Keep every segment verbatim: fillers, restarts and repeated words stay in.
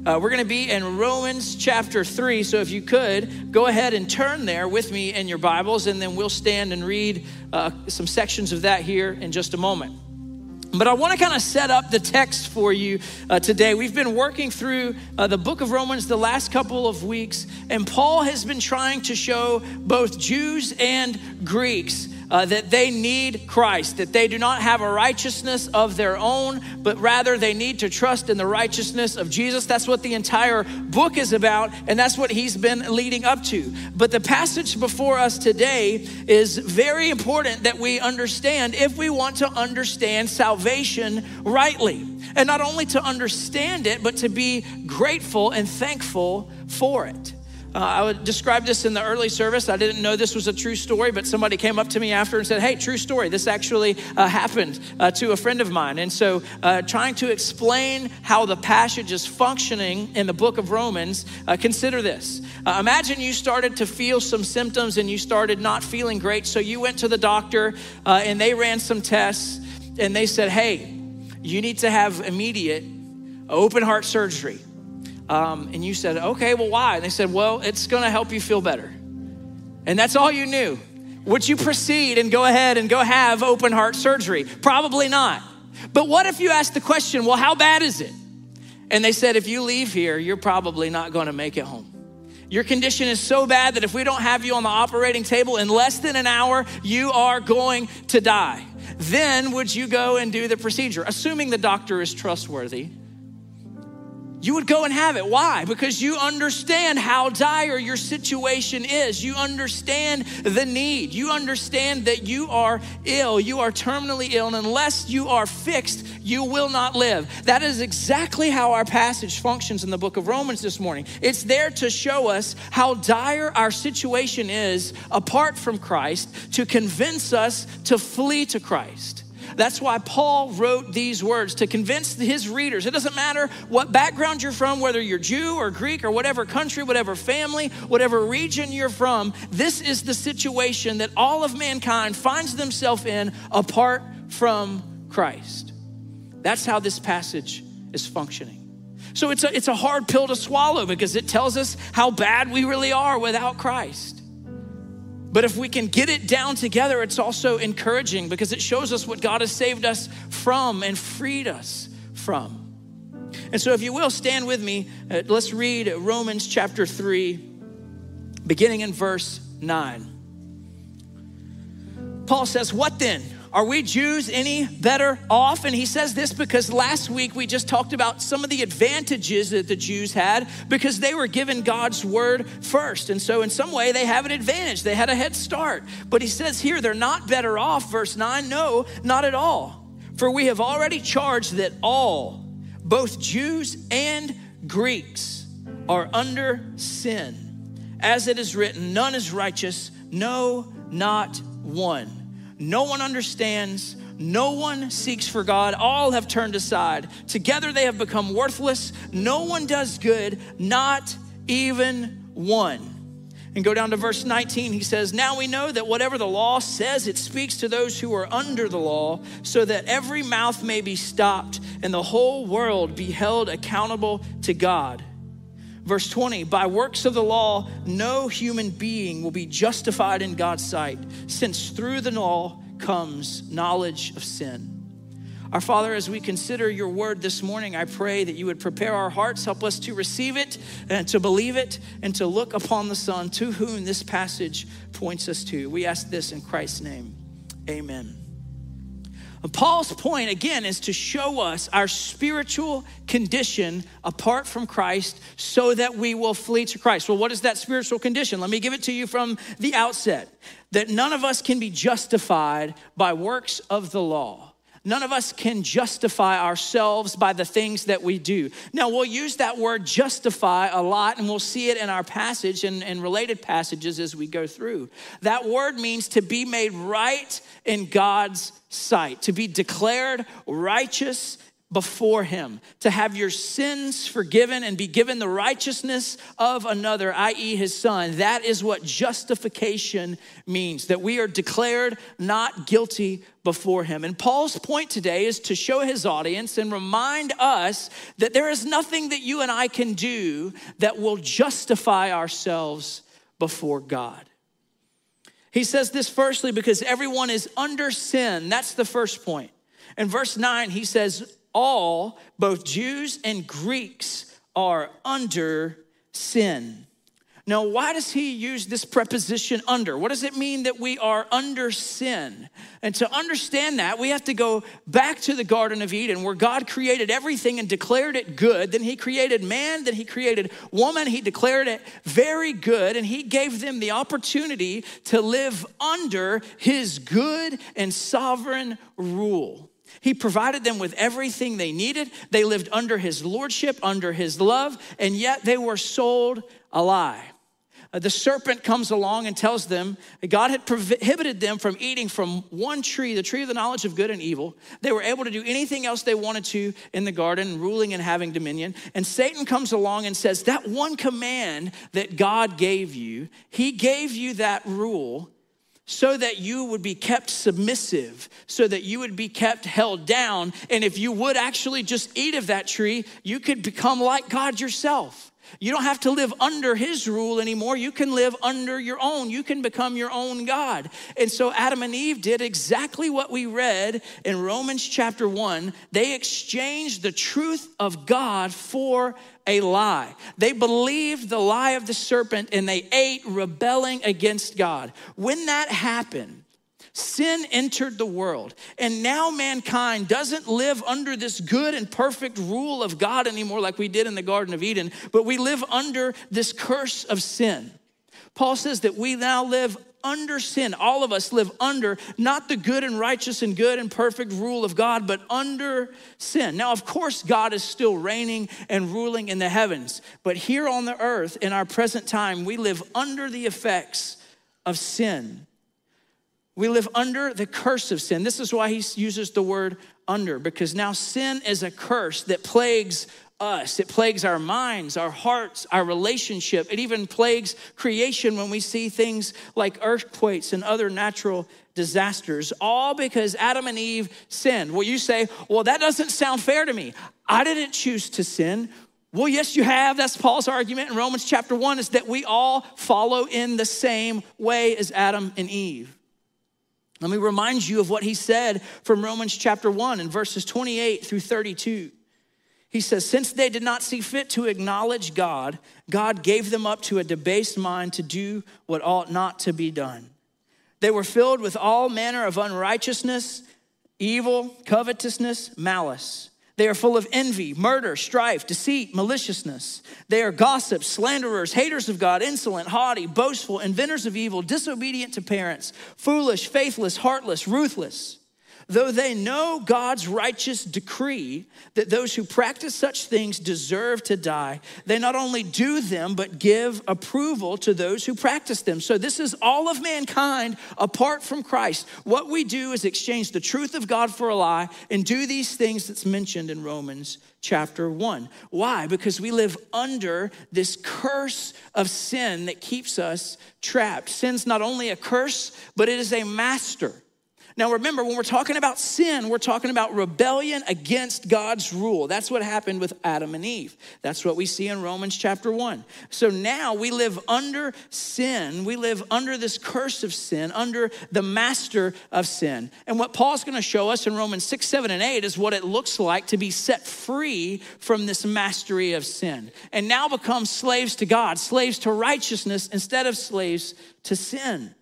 Uh, we're gonna be in Romans chapter three, so if you could, go ahead and turn there with me in your Bibles, and then we'll stand and read uh, some sections of that here in just a moment. But I wanna kind of set up the text for you uh, today. We've been working through uh, the book of Romans the last couple of weeks, and Paul has been trying to show both Jews and Greeks Uh, that they need Christ, that they do not have a righteousness of their own, but rather they need to trust in the righteousness of Jesus. That's what the entire book is about, and that's what he's been leading up to. But the passage before us today is very important that we understand if we want to understand salvation rightly. And not only to understand it, but to be grateful and thankful for it. Uh, I would describe this in the early service. I didn't know this was a true story, but somebody came up to me after and said, hey, true story. This actually uh, happened uh, to a friend of mine. And so uh, trying to explain how the passage is functioning in the book of Romans, uh, consider this. Uh, imagine you started to feel some symptoms and you started not feeling great. So you went to the doctor uh, and they ran some tests and they said, hey, you need to have immediate open heart surgery. Um, and you said, okay, well, why? And they said, well, it's gonna help you feel better. And that's all you knew. Would you proceed and go ahead and go have open heart surgery? Probably not. But what if you asked the question, well, how bad is it? And they said, if you leave here, you're probably not gonna make it home. Your condition is so bad that if we don't have you on the operating table in less than an hour, you are going to die. Then would you go and do the procedure? Assuming the doctor is trustworthy, you would go and have it. Why? Because you understand how dire your situation is. You understand the need. You understand that you are ill. You are terminally ill, and unless you are fixed, you will not live. That is exactly how our passage functions in the book of Romans this morning. It's there to show us how dire our situation is apart from Christ, to convince us to flee to Christ. That's why Paul wrote these words, to convince his readers. It doesn't matter what background you're from, whether you're Jew or Greek or whatever country, whatever family, whatever region you're from. This is the situation that all of mankind finds themselves in apart from Christ. That's how this passage is functioning. So it's a, it's a hard pill to swallow because it tells us how bad we really are without Christ. But if we can get it down together, it's also encouraging because it shows us what God has saved us from and freed us from. And so if you will, stand with me. Uh, let's read Romans chapter three, beginning in verse nine. Paul says, what then? Are we Jews any better off? And he says this because last week we just talked about some of the advantages that the Jews had because they were given God's word first. And so in some way they have an advantage. They had a head start. But he says here they're not better off. Verse nine, no, not at all. For we have already charged that all, both Jews and Greeks, are under sin. As it is written, none is righteous, no, not one. No one understands, no one seeks for God, all have turned aside. Together they have become worthless. No one does good, not even one. And go down to verse nineteen, he says, now we know that whatever the law says, it speaks to those who are under the law, so that every mouth may be stopped and the whole world be held accountable to God. Verse twenty, by works of the law, no human being will be justified in God's sight, since through the law comes knowledge of sin. Our Father, as we consider your word this morning, I pray that you would prepare our hearts, help us to receive it and to believe it and to look upon the Son to whom this passage points us to. We ask this in Christ's name, amen. Paul's point, again, is to show us our spiritual condition apart from Christ so that we will flee to Christ. Well, what is that spiritual condition? Let me give it to you from the outset. That none of us can be justified by works of the law. None of us can justify ourselves by the things that we do. Now, we'll use that word justify a lot, and we'll see it in our passage and, and related passages as we go through. That word means to be made right in God's sight, to be declared righteous before him, to have your sins forgiven and be given the righteousness of another, that is his son. That is what justification means, that we are declared not guilty before him. And Paul's point today is to show his audience and remind us that there is nothing that you and I can do that will justify ourselves before God. He says this firstly because everyone is under sin. That's the first point. In verse nine, he says, all, both Jews and Greeks, are under sin. Now, why does he use this preposition under? What does it mean that we are under sin? And to understand that, we have to go back to the Garden of Eden where God created everything and declared it good. Then he created man, then he created woman. He declared it very good, and he gave them the opportunity to live under his good and sovereign rule. He provided them with everything they needed. They lived under his lordship, under his love, and yet they were sold a lie. Uh, the serpent comes along and tells them that God had prohibited them from eating from one tree, the tree of the knowledge of good and evil. They were able to do anything else they wanted to in the garden, ruling and having dominion. And Satan comes along and says, that one command that God gave you, he gave you that rule so that you would be kept submissive, so that you would be kept held down. And if you would actually just eat of that tree, you could become like God yourself. You don't have to live under his rule anymore. You can live under your own. You can become your own God. And so Adam and Eve did exactly what we read in Romans chapter one. They exchanged the truth of God for a lie. They believed the lie of the serpent and they ate, rebelling against God. When that happened, sin entered the world, and now mankind doesn't live under this good and perfect rule of God anymore like we did in the Garden of Eden, but we live under this curse of sin. Paul says that we now live under sin. All of us live under not the good and righteous and good and perfect rule of God, but under sin. Now, of course, God is still reigning and ruling in the heavens, but here on the earth in our present time, we live under the effects of sin. We live under the curse of sin. This is why he uses the word under, because now sin is a curse that plagues us. It plagues our minds, our hearts, our relationship. It even plagues creation when we see things like earthquakes and other natural disasters, all because Adam and Eve sinned. Well, you say, well, that doesn't sound fair to me. I didn't choose to sin. Well, yes, you have. That's Paul's argument in Romans chapter one, is that we all follow in the same way as Adam and Eve. Let me remind you of what he said from Romans chapter one in verses twenty-eight through thirty-two. He says, since they did not see fit to acknowledge God, God gave them up to a debased mind to do what ought not to be done. They were filled with all manner of unrighteousness, evil, covetousness, malice. They are full of envy, murder, strife, deceit, maliciousness. They are gossips, slanderers, haters of God, insolent, haughty, boastful, inventors of evil, disobedient to parents, foolish, faithless, heartless, ruthless. Though they know God's righteous decree that those who practice such things deserve to die, they not only do them, but give approval to those who practice them. So this is all of mankind apart from Christ. What we do is exchange the truth of God for a lie and do these things that's mentioned in Romans chapter one. Why? Because we live under this curse of sin that keeps us trapped. Sin's not only a curse, but it is a master. Now remember, when we're talking about sin, we're talking about rebellion against God's rule. That's what happened with Adam and Eve. That's what we see in Romans chapter one. So now we live under sin. We live under this curse of sin, under the master of sin. And what Paul's going to show us in Romans six, seven, and eight is what it looks like to be set free from this mastery of sin and now become slaves to God, slaves to righteousness instead of slaves to sin.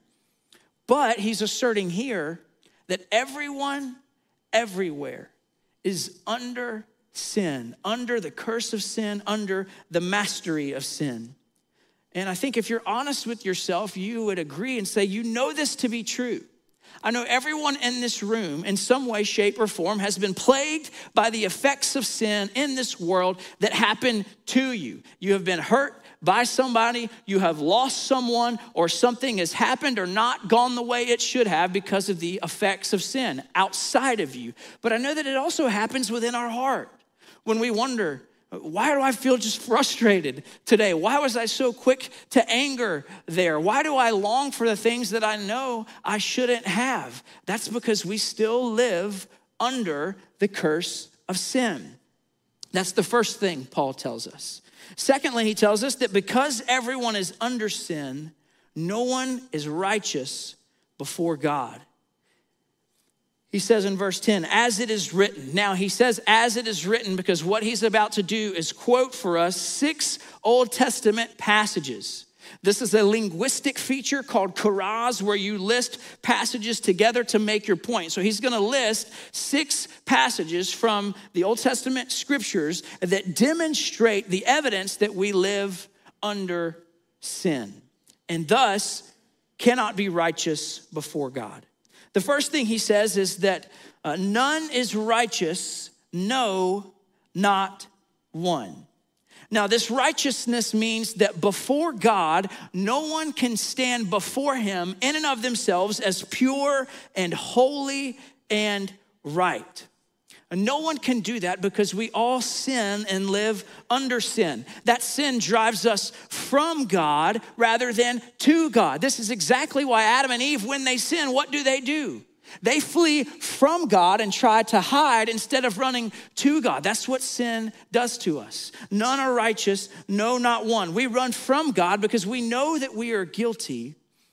But he's asserting here that everyone, everywhere is under sin, under the curse of sin, under the mastery of sin. And I think if you're honest with yourself, you would agree and say, you know this to be true. I know everyone in this room in some way, shape, or form has been plagued by the effects of sin in this world that happened to you. You have been hurt by somebody, you have lost someone, or something has happened or not gone the way it should have because of the effects of sin outside of you. But I know that it also happens within our heart when we wonder, why do I feel just frustrated today? Why was I so quick to anger there? Why do I long for the things that I know I shouldn't have? That's because we still live under the curse of sin. That's the first thing Paul tells us. Secondly, he tells us that because everyone is under sin, no one is righteous before God. He says in verse ten, as it is written. Now he says as it is written because what he's about to do is quote for us six Old Testament passages. This is a linguistic feature called charaz, where you list passages together to make your point. So he's gonna list six passages from the Old Testament scriptures that demonstrate the evidence that we live under sin and thus cannot be righteous before God. The first thing he says is that uh, none is righteous, no, not one. Now, this righteousness means that before God, no one can stand before him in and of themselves as pure and holy and right. And no one can do that because we all sin and live under sin. That sin drives us from God rather than to God. This is exactly why Adam and Eve, when they sin, what do they do? They flee from God and try to hide instead of running to God. That's what sin does to us. None are righteous, no, not one. We run from God because we know that we are guilty.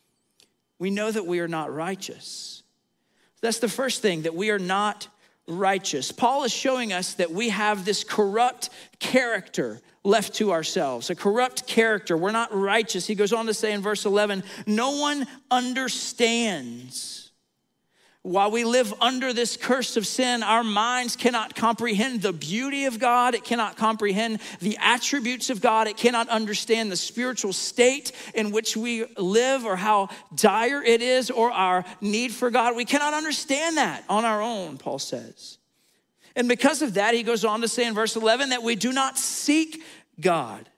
We know that we are not righteous. That's the first thing, that we are not righteous. Paul is showing us that we have this corrupt character left to ourselves, a corrupt character. We're not righteous. He goes on to say in verse eleven, no one understands. While we live under this curse of sin, our minds cannot comprehend the beauty of God. It cannot comprehend the attributes of God. It cannot understand the spiritual state in which we live or how dire it is or our need for God. We cannot understand that on our own, Paul says. And because of that, he goes on to say in verse eleven that we do not seek God.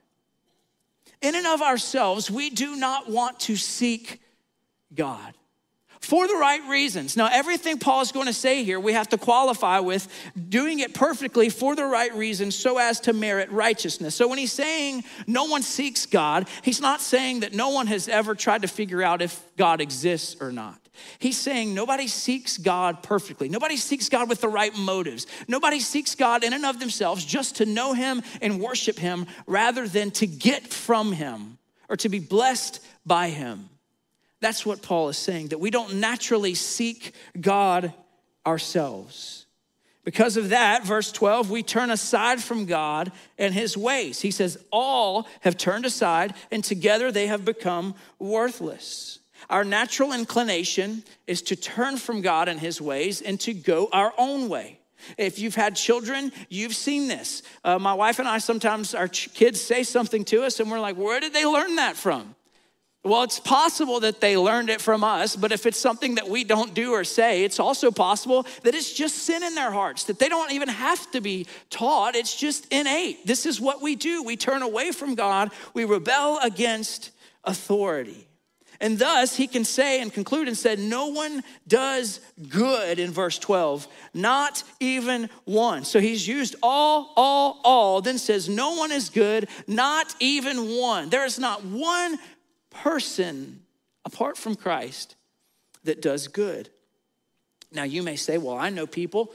In and of ourselves, we do not want to seek God. For the right reasons. Now, everything Paul is going to say here, we have to qualify with doing it perfectly for the right reasons so as to merit righteousness. So when he's saying no one seeks God, he's not saying that no one has ever tried to figure out if God exists or not. He's saying nobody seeks God perfectly. Nobody seeks God with the right motives. Nobody seeks God in and of themselves just to know him and worship him rather than to get from him or to be blessed by him. That's what Paul is saying, that we don't naturally seek God ourselves. Because of that, verse twelve, we turn aside from God and his ways. He says, all have turned aside and together they have become worthless. Our natural inclination is to turn from God and his ways and to go our own way. If you've had children, you've seen this. Uh, my wife and I, sometimes our ch- kids say something to us and we're like, where did they learn that from? Well, it's possible that they learned it from us, but if it's something that we don't do or say, it's also possible that it's just sin in their hearts, that they don't even have to be taught. It's just innate. This is what we do. We turn away from God. We rebel against authority. And thus, he can say and conclude and said, no one does good in verse twelve, not even one. So he's used all, all, all, then says, no one is good, not even one. There is not one person apart from Christ that does good. Now you may say, well, I know people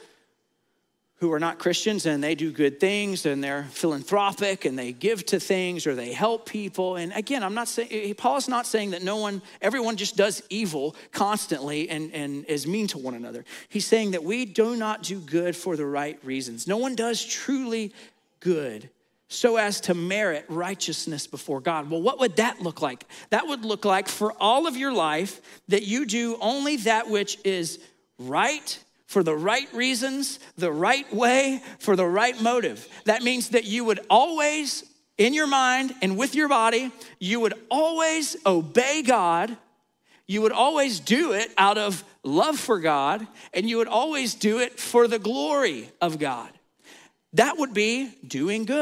who are not Christians and they do good things and they're philanthropic and they give to things or they help people. And again, I'm not saying, Paul's not saying that no one, everyone just does evil constantly and, and is mean to one another. He's saying that we do not do good for the right reasons. No one does truly good so as to merit righteousness before God. Well, what would that look like? That would look like for all of your life that you do only that which is right, for the right reasons, the right way, for the right motive. That means that you would always, in your mind and with your body, you would always obey God. You would always do it out of love for God, and you would always do it for the glory of God. That would be doing good.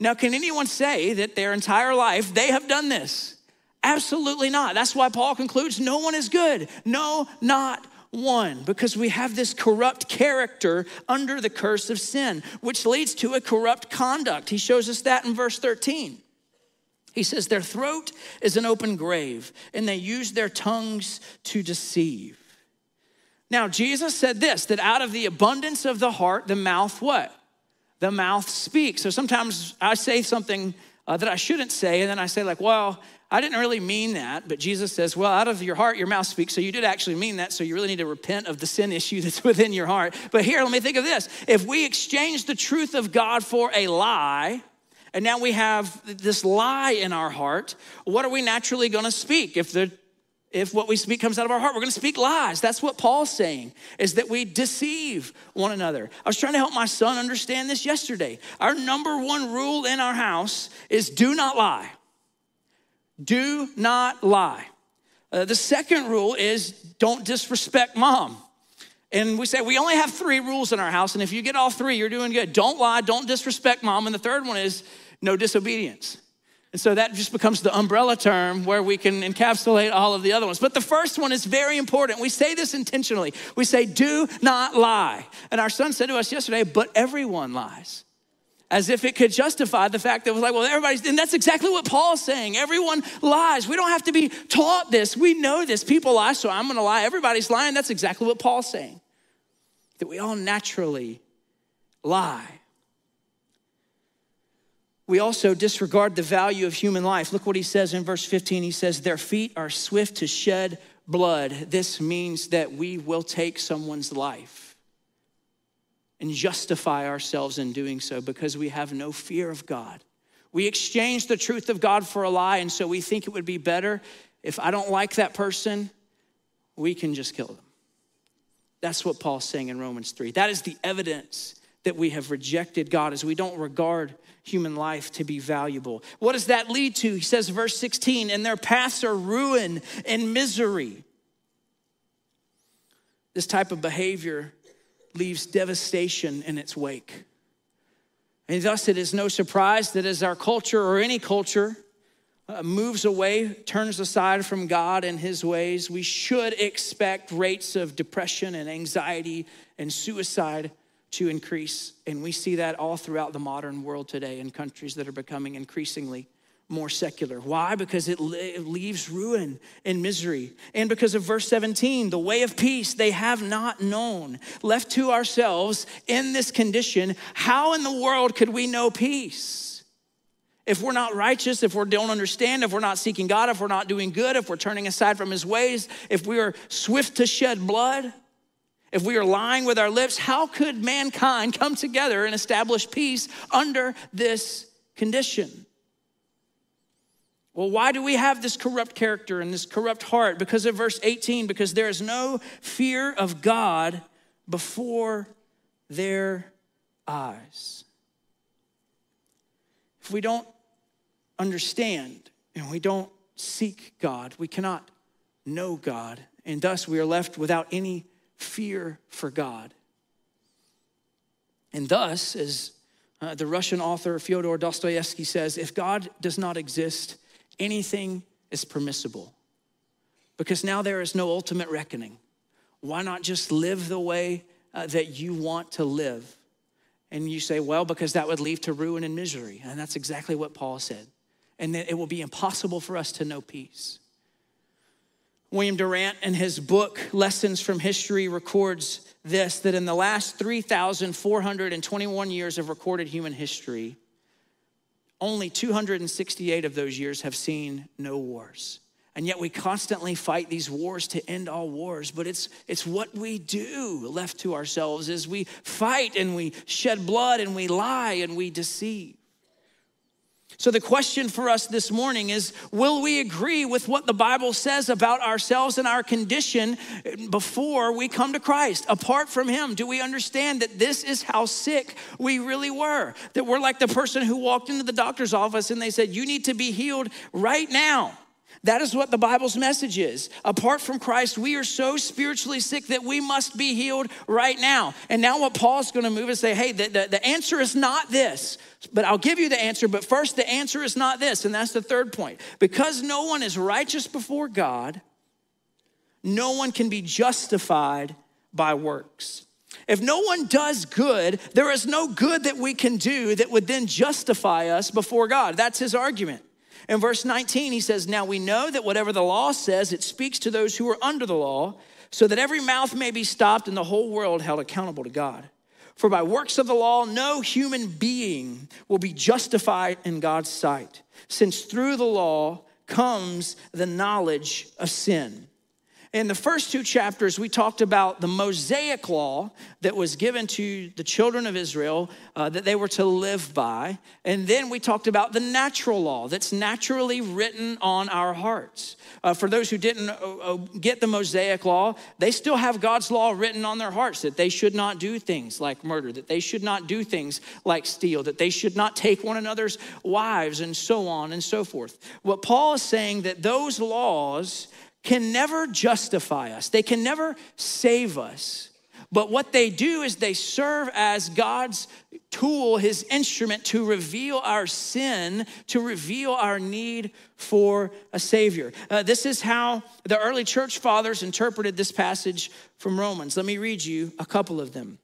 Now, can anyone say that their entire life they have done this? Absolutely not. That's why Paul concludes, no one is good. No, not one. Because we have this corrupt character under the curse of sin, which leads to a corrupt conduct. He shows us that in verse thirteen. He says, their throat is an open grave, and they use their tongues to deceive. Now, Jesus said this, that out of the abundance of the heart, the mouth what? The mouth speaks. So sometimes I say something uh, that I shouldn't say, and then I say like, well, I didn't really mean that. But Jesus says, well, out of your heart, your mouth speaks. So you did actually mean that. So you really need to repent of the sin issue that's within your heart. But here, let me think of this. If we exchange the truth of God for a lie, and now we have this lie in our heart, what are we naturally gonna speak? If the if what we speak comes out of our heart, we're gonna speak lies. That's what Paul's saying, is that we deceive one another. I was trying to help my son understand this yesterday. Our number one rule in our house is do not lie. Do not lie. Uh, the second rule is don't disrespect mom. And we say we only have three rules in our house, and if you get all three, you're doing good. Don't lie, don't disrespect mom, and the third one is no disobedience. And so that just becomes the umbrella term where we can encapsulate all of the other ones. But the first one is very important. We say this intentionally. We say, do not lie. And our son said to us yesterday, but everyone lies. As if it could justify the fact that it was like, well, everybody's, and that's exactly what Paul's saying. Everyone lies. We don't have to be taught this. We know this. People lie, so I'm gonna lie. Everybody's lying. That's exactly what Paul's saying. That we all naturally lie. We also disregard the value of human life. Look what he says in verse fifteen. He says, their feet are swift to shed blood. This means that we will take someone's life and justify ourselves in doing so because we have no fear of God. We exchange the truth of God for a lie, and so we think it would be better if I don't like that person, we can just kill them. That's what Paul's saying in Romans three. That is the evidence that we have rejected God, as we don't regard human life to be valuable. What does that lead to? He says, verse sixteen, and their paths are ruin and misery. This type of behavior leaves devastation in its wake. And thus it is no surprise that as our culture, or any culture, uh, moves away, turns aside from God and his ways, we should expect rates of depression and anxiety and suicide to increase. And we see that all throughout the modern world today in countries that are becoming increasingly more secular. Why? Because it, it leaves ruin and misery. And because of verse seventeen, the way of peace they have not known. Left to ourselves in this condition, how in the world could we know peace? If we're not righteous, if we don't understand, if we're not seeking God, if we're not doing good, if we're turning aside from his ways, if we are swift to shed blood, if we are lying with our lips, how could mankind come together and establish peace under this condition? Well, why do we have this corrupt character and this corrupt heart? Because of verse eighteen, because there is no fear of God before their eyes. If we don't understand and we don't seek God, we cannot know God, and thus we are left without any fear for God. And thus, as uh, the Russian author Fyodor Dostoevsky says, if God does not exist, anything is permissible. Because now there is no ultimate reckoning. Why not just live the way uh, that you want to live? And you say, well, because that would lead to ruin and misery. And that's exactly what Paul said. And that it will be impossible for us to know peace. William Durant, in his book, Lessons from History, records this, that in the last three thousand four hundred twenty-one years of recorded human history, only two hundred sixty-eight of those years have seen no wars. And yet we constantly fight these wars to end all wars, but it's it's what we do left to ourselves is we fight and we shed blood and we lie and we deceive. So the question for us this morning is, will we agree with what the Bible says about ourselves and our condition before we come to Christ? Apart from him, do we understand that this is how sick we really were? That we're like the person who walked into the doctor's office and they said, you need to be healed right now. That is what the Bible's message is. Apart from Christ, we are so spiritually sick that we must be healed right now. And now what Paul's gonna move and say, hey, the, the, the answer is not this, but I'll give you the answer. But first, the answer is not this. And that's the third point. Because no one is righteous before God, no one can be justified by works. If no one does good, there is no good that we can do that would then justify us before God. That's his argument. In verse nineteen, he says, now we know that whatever the law says, it speaks to those who are under the law, so that every mouth may be stopped and the whole world held accountable to God. For by works of the law, no human being will be justified in God's sight, since through the law comes the knowledge of sin. In the first two chapters, we talked about the Mosaic law that was given to the children of Israel uh, that they were to live by. And then we talked about the natural law that's naturally written on our hearts. Uh, for those who didn't uh, uh, get the Mosaic law, they still have God's law written on their hearts, that they should not do things like murder, that they should not do things like steal, that they should not take one another's wives, and so on and so forth. What Paul is saying, that those laws can never justify us. They can never save us. But what they do is they serve as God's tool, his instrument to reveal our sin, to reveal our need for a Savior. Uh, this is how the early church fathers interpreted this passage from Romans. Let me read you a couple of them.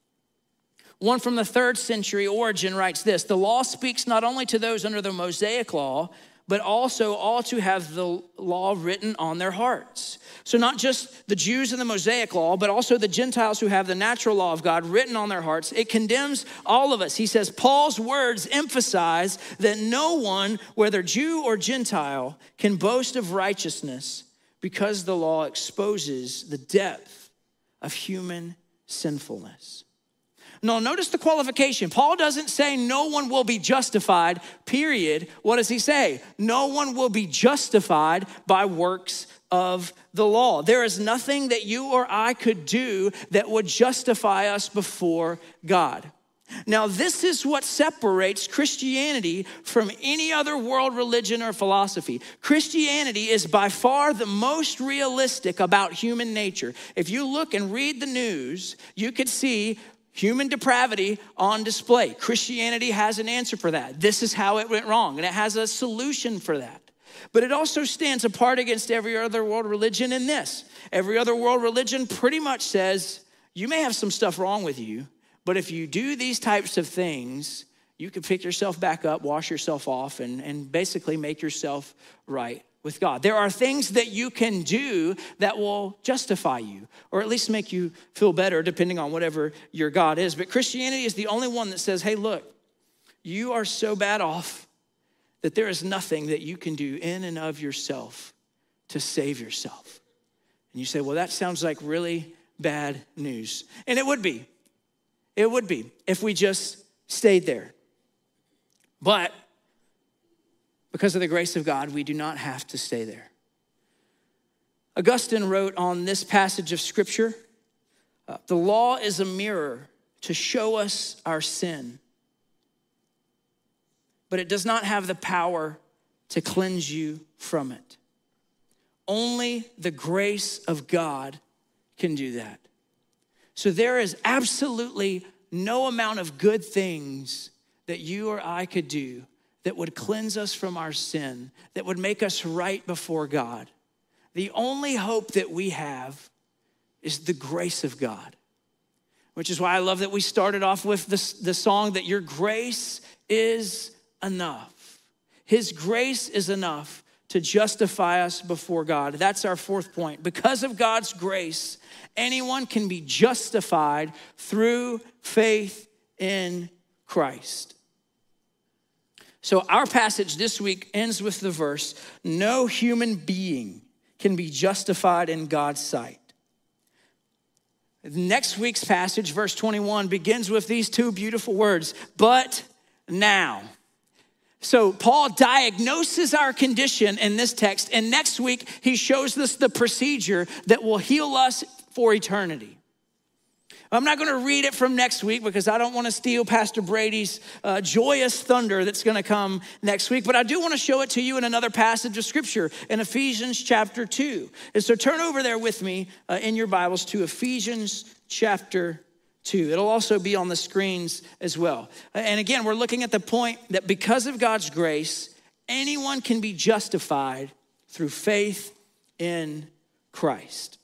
One from the third century, Origen, writes this: the law speaks not only to those under the Mosaic law, but also all to have the law written on their hearts. So not just the Jews in the Mosaic law, but also the Gentiles who have the natural law of God written on their hearts. It condemns all of us. He says, Paul's words emphasize that no one, whether Jew or Gentile, can boast of righteousness because the law exposes the depth of human sinfulness. No, notice the qualification. Paul doesn't say no one will be justified, period. What does he say? No one will be justified by works of the law. There is nothing that you or I could do that would justify us before God. Now, this is what separates Christianity from any other world religion or philosophy. Christianity is by far the most realistic about human nature. If you look and read the news, you could see human depravity on display. Christianity has an answer for that. This is how it went wrong, and it has a solution for that. But it also stands apart against every other world religion in this. Every other world religion pretty much says, you may have some stuff wrong with you, but if you do these types of things, you can pick yourself back up, wash yourself off, and, and basically make yourself right with God. There are things that you can do that will justify you, or at least make you feel better, depending on whatever your God is. But Christianity is the only one that says, hey, look, you are so bad off that there is nothing that you can do in and of yourself to save yourself. And you say, well, that sounds like really bad news. And it would be. It would be if we just stayed there. But because of the grace of God, we do not have to stay there. Augustine wrote on this passage of scripture, uh, the law is a mirror to show us our sin, but it does not have the power to cleanse you from it. Only the grace of God can do that. So there is absolutely no amount of good things that you or I could do that would cleanse us from our sin, that would make us right before God. The only hope that we have is the grace of God, which is why I love that we started off with this, the song that your grace is enough. His grace is enough to justify us before God. That's our fourth point. Because of God's grace, anyone can be justified through faith in Christ. So our passage this week ends with the verse, no human being can be justified in God's sight. Next week's passage, verse twenty-one, begins with these two beautiful words, but now. So Paul diagnoses our condition in this text, and next week he shows us the procedure that will heal us for eternity. I'm not gonna read it from next week because I don't wanna steal Pastor Brady's uh, joyous thunder that's gonna come next week, but I do wanna show it to you in another passage of scripture in Ephesians chapter two. And so turn over there with me uh, in your Bibles to Ephesians chapter two. It'll also be on the screens as well. And again, we're looking at the point that because of God's grace, anyone can be justified through faith in Christ.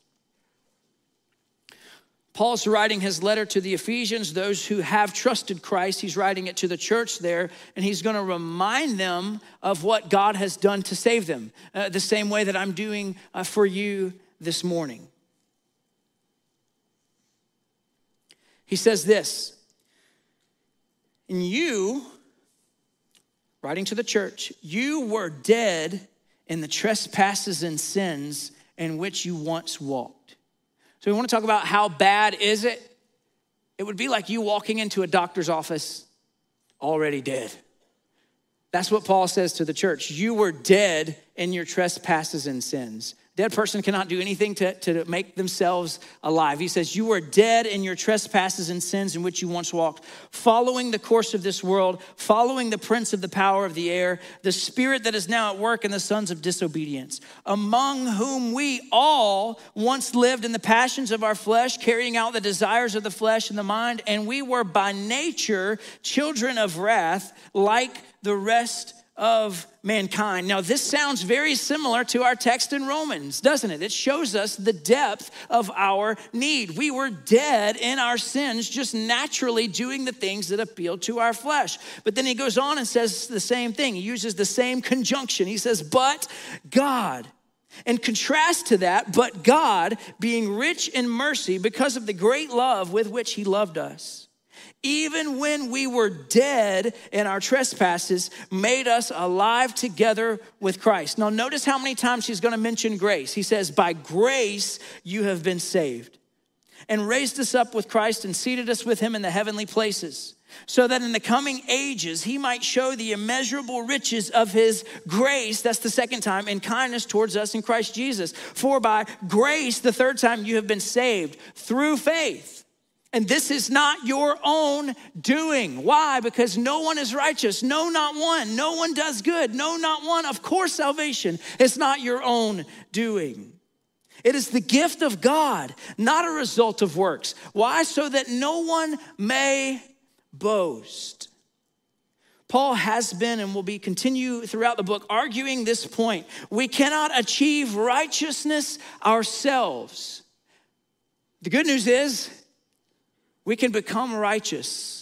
Paul's writing his letter to the Ephesians, those who have trusted Christ. He's writing it to the church there, and he's gonna remind them of what God has done to save them, uh, the same way that I'm doing uh, for you this morning. He says this, and you, writing to the church, you were dead in the trespasses and sins in which you once walked. So we want to talk about how bad is it? It would be like you walking into a doctor's office already dead. That's what Paul says to the church. You were dead in your trespasses and sins. Dead person cannot do anything to, to make themselves alive. He says, you were dead in your trespasses and sins in which you once walked, following the course of this world, following the prince of the power of the air, the spirit that is now at work in the sons of disobedience, among whom we all once lived in the passions of our flesh, carrying out the desires of the flesh and the mind, and we were by nature children of wrath, like the rest of mankind. Now, this sounds very similar to our text in Romans, doesn't it? It shows us the depth of our need. We were dead in our sins, just naturally doing the things that appeal to our flesh. But then he goes on and says the same thing. He uses the same conjunction. He says, but God. In contrast to that, but God, being rich in mercy because of the great love with which he loved us, even when we were dead in our trespasses, made us alive together with Christ. Now notice how many times he's gonna mention grace. He says, by grace you have been saved, and raised us up with Christ and seated us with him in the heavenly places, so that in the coming ages he might show the immeasurable riches of his grace, that's the second time, and kindness towards us in Christ Jesus. For by grace, the third time, you have been saved through faith. And this is not your own doing. Why? Because no one is righteous. No, not one. No one does good. No, not one. Of course, salvation is not your own doing. It is the gift of God, not a result of works. Why? So that no one may boast. Paul has been and will be continue throughout the book arguing this point. We cannot achieve righteousness ourselves. The good news is, we can become righteous.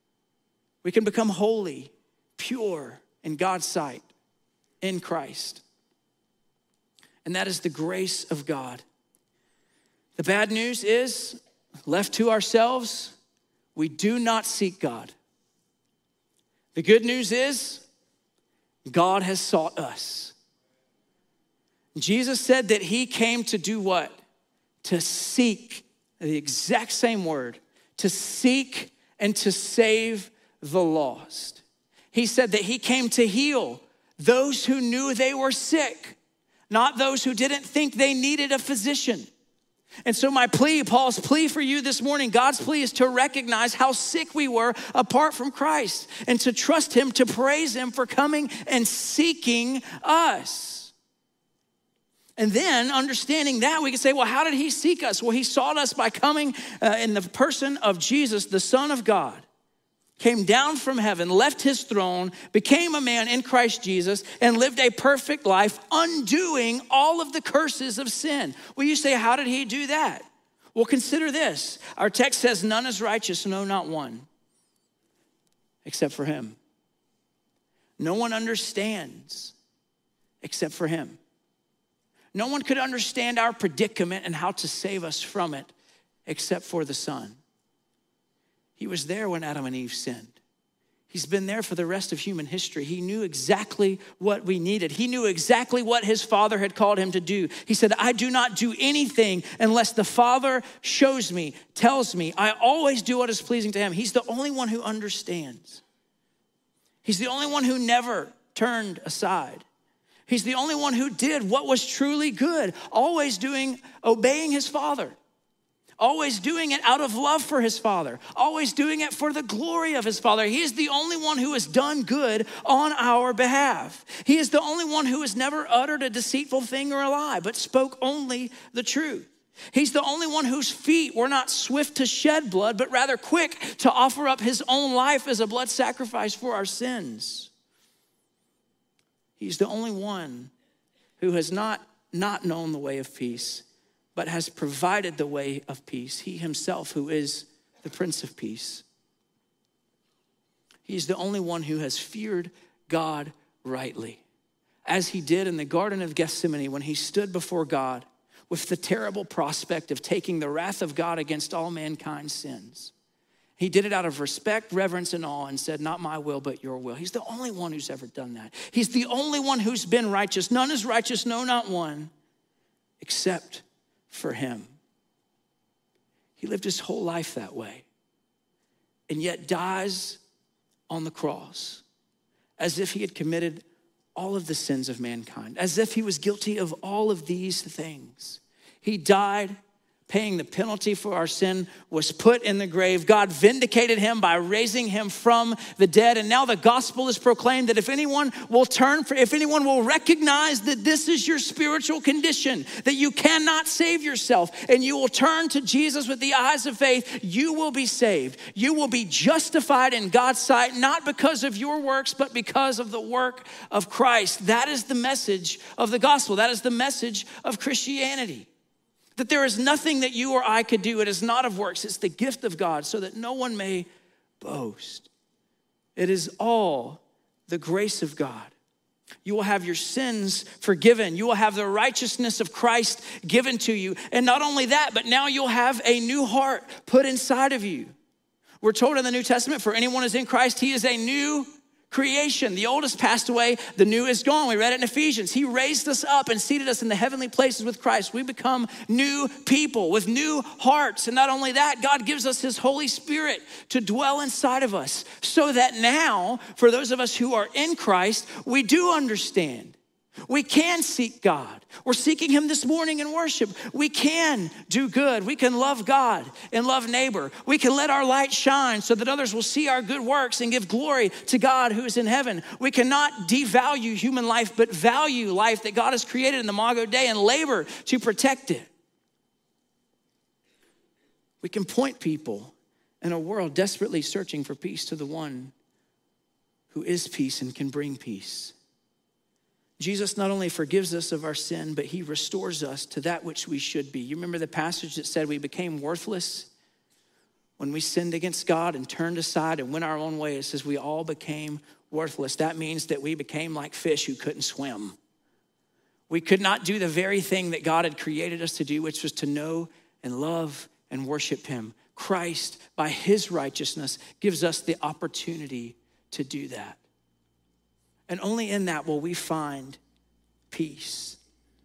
We can become holy, pure in God's sight in Christ. And that is the grace of God. The bad news is, left to ourselves, we do not seek God. The good news is, God has sought us. Jesus said that he came to do what? To seek, the exact same word, to seek and to save the lost. He said that he came to heal those who knew they were sick, not those who didn't think they needed a physician. And so my plea, Paul's plea for you this morning, God's plea is to recognize how sick we were apart from Christ and to trust him, to praise him for coming and seeking us. And then understanding that, we can say, well, how did he seek us? Well, he sought us by coming uh, in the person of Jesus, the Son of God, came down from heaven, left his throne, became a man in Christ Jesus, and lived a perfect life, undoing all of the curses of sin. Well, you say, how did he do that? Well, consider this. Our text says, none is righteous, no, not one, except for him. No one understands except for him. No one could understand our predicament and how to save us from it except for the Son. He was there when Adam and Eve sinned. He's been there for the rest of human history. He knew exactly what we needed. He knew exactly what his Father had called him to do. He said, I do not do anything unless the Father shows me, tells me. I always do what is pleasing to him. He's the only one who understands. He's the only one who never turned aside. He's the only one who did what was truly good, always doing, obeying his Father, always doing it out of love for his Father, always doing it for the glory of his Father. He is the only one who has done good on our behalf. He is the only one who has never uttered a deceitful thing or a lie, but spoke only the truth. He's the only one whose feet were not swift to shed blood, but rather quick to offer up his own life as a blood sacrifice for our sins. He's the only one who has not, not known the way of peace, but has provided the way of peace. He himself, who is the Prince of Peace. He's the only one who has feared God rightly, as he did in the Garden of Gethsemane when he stood before God with the terrible prospect of taking the wrath of God against all mankind's sins. He did it out of respect, reverence, and awe and said, not my will, but your will. He's the only one who's ever done that. He's the only one who's been righteous. None is righteous, no, not one, except for him. He lived his whole life that way, and yet dies on the cross as if he had committed all of the sins of mankind, as if he was guilty of all of these things. He died, paying the penalty for our sin, was put in the grave. God vindicated him by raising him from the dead. And now the gospel is proclaimed that if anyone will turn, for, if anyone will recognize that this is your spiritual condition, that you cannot save yourself, and you will turn to Jesus with the eyes of faith, you will be saved. You will be justified in God's sight, not because of your works, but because of the work of Christ. That is the message of the gospel. That is the message of Christianity. That there is nothing that you or I could do. It is not of works. It's the gift of God so that no one may boast. It is all the grace of God. You will have your sins forgiven. You will have the righteousness of Christ given to you. And not only that, but now you'll have a new heart put inside of you. We're told in the New Testament, for anyone who is in Christ, he is a new creation. The old has passed away, the new is gone. We read it in Ephesians. He raised us up and seated us in the heavenly places with Christ. We become new people with new hearts. And not only that, God gives us his Holy Spirit to dwell inside of us so that now, for those of us who are in Christ, we do understand. We can seek God. We're seeking him this morning in worship. We can do good. We can love God and love neighbor. We can let our light shine so that others will see our good works and give glory to God who is in heaven. We cannot devalue human life, but value life that God has created in the Imago Dei and labor to protect it. We can point people in a world desperately searching for peace to the one who is peace and can bring peace. Jesus not only forgives us of our sin, but he restores us to that which we should be. You remember the passage that said we became worthless when we sinned against God and turned aside and went our own way. It says we all became worthless. That means that we became like fish who couldn't swim. We could not do the very thing that God had created us to do, which was to know and love and worship him. Christ, by his righteousness, gives us the opportunity to do that. And only in that will we find peace.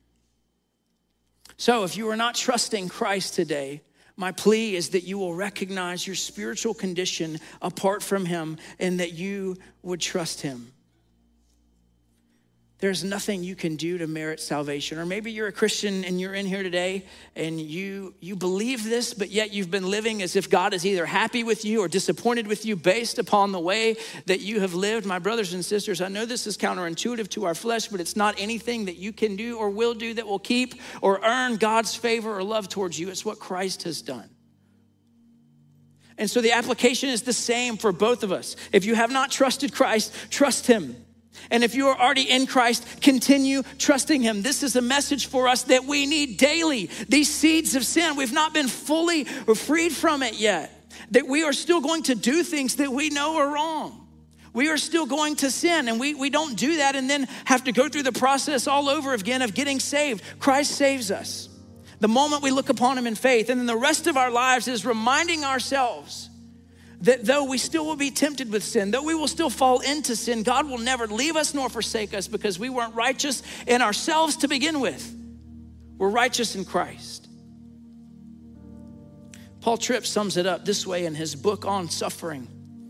So if you are not trusting Christ today, my plea is that you will recognize your spiritual condition apart from him and that you would trust him. There's nothing you can do to merit salvation. Or maybe you're a Christian and you're in here today and you, you believe this, but yet you've been living as if God is either happy with you or disappointed with you based upon the way that you have lived. My brothers and sisters, I know this is counterintuitive to our flesh, but it's not anything that you can do or will do that will keep or earn God's favor or love towards you. It's what Christ has done. And so the application is the same for both of us. If you have not trusted Christ, trust him. And if you are already in Christ, continue trusting him. This is a message for us that we need daily. These seeds of sin, we've not been fully freed from it yet. That we are still going to do things that we know are wrong. We are still going to sin, and we, we don't do that and then have to go through the process all over again of getting saved. Christ saves us the moment we look upon him in faith. And then the rest of our lives is reminding ourselves that though we still will be tempted with sin, though we will still fall into sin, God will never leave us nor forsake us because we weren't righteous in ourselves to begin with. We're righteous in Christ. Paul Tripp sums it up this way in his book on suffering.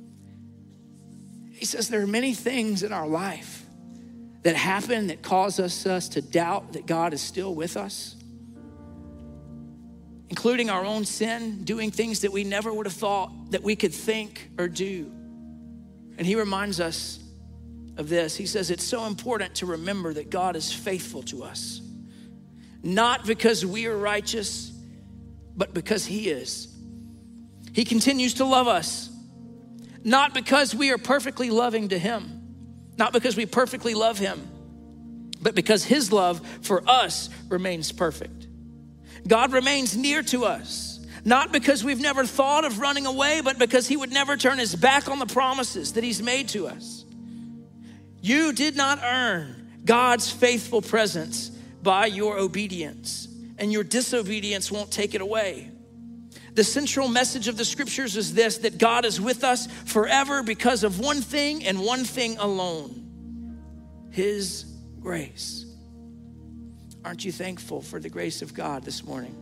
He says there are many things in our life that happen that cause us, us to doubt that God is still with us. including our own sin, doing things that we never would have thought that we could think or do. And he reminds us of this. He says it's so important to remember that God is faithful to us, not because we are righteous, but because he is. He continues to love us, not because we are perfectly loving to him, not because we perfectly love him, but because his love for us remains perfect. God remains near to us, not because we've never thought of running away, but because he would never turn his back on the promises that he's made to us. You did not earn God's faithful presence by your obedience, and your disobedience won't take it away. The central message of the scriptures is this, that God is with us forever because of one thing and one thing alone, his grace. Aren't you thankful for the grace of God this morning?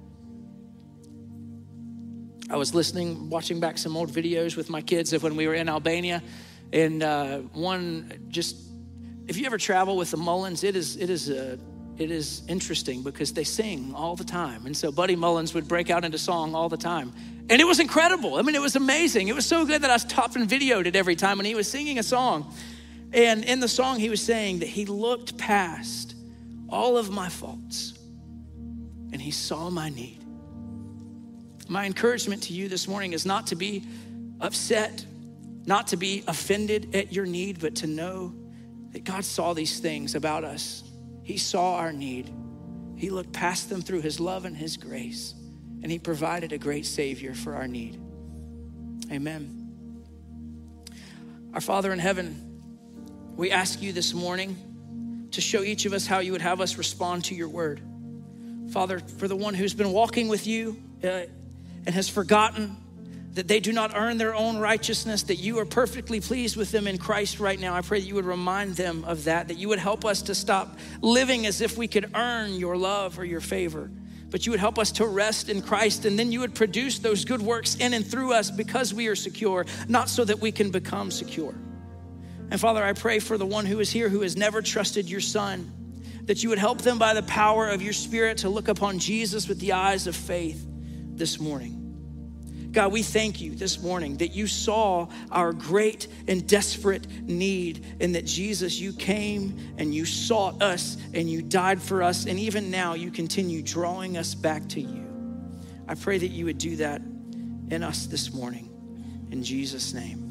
I was listening, watching back some old videos with my kids of when we were in Albania, and uh, one just, if you ever travel with the Mullins, it is it is a It is interesting because they sing all the time. And so Buddy Mullins would break out into song all the time. And it was incredible. I mean, it was amazing. It was so good that I stopped and videoed it every time when he was singing a song. And in the song, he was saying that he looked past all of my faults and he saw my need. My encouragement to you this morning is not to be upset, not to be offended at your need, but to know that God saw these things about us. He saw our need. He looked past them through his love and his grace, and he provided a great Savior for our need. Amen. Our Father in heaven, we ask you this morning to show each of us how you would have us respond to your word. Father, for the one who's been walking with you uh, and has forgotten that they do not earn their own righteousness, that you are perfectly pleased with them in Christ right now. I pray that you would remind them of that, that you would help us to stop living as if we could earn your love or your favor, but you would help us to rest in Christ, and then you would produce those good works in and through us because we are secure, not so that we can become secure. And Father, I pray for the one who is here who has never trusted your Son, that you would help them by the power of your Spirit to look upon Jesus with the eyes of faith this morning. God, we thank you this morning that you saw our great and desperate need, and that Jesus, you came and you sought us and you died for us, and even now you continue drawing us back to you. I pray that you would do that in us this morning. In Jesus' name.